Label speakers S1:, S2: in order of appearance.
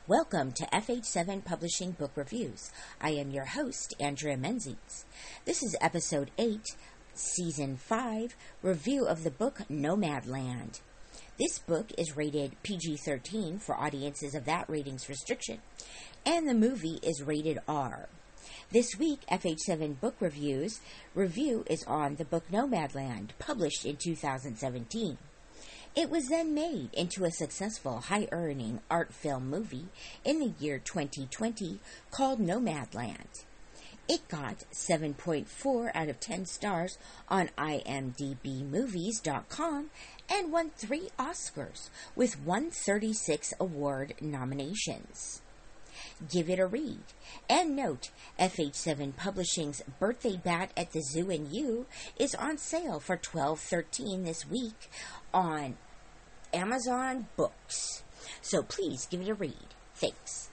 S1: Welcome to FH7 Publishing Book Reviews. I am your host, Andrea Menzies. This is Episode 8, Season 5, review of the book Nomadland. This book is rated PG-13 for audiences of that ratings restriction, and the movie is rated R. This week, FH7 Book Reviews review is on the book Nomadland, published in 2017. It was then made into a successful, high-earning art film movie in the year 2020 called Nomadland. It got 7.4 out of 10 stars on IMDbMovies.com and won 3 Oscars with 136 award nominations. Give it a read. And note, FH7 Publishing's Birthday Bat at the Zoo and You is on sale for $12.13 this week on Amazon Books. So please give it a read. Thanks.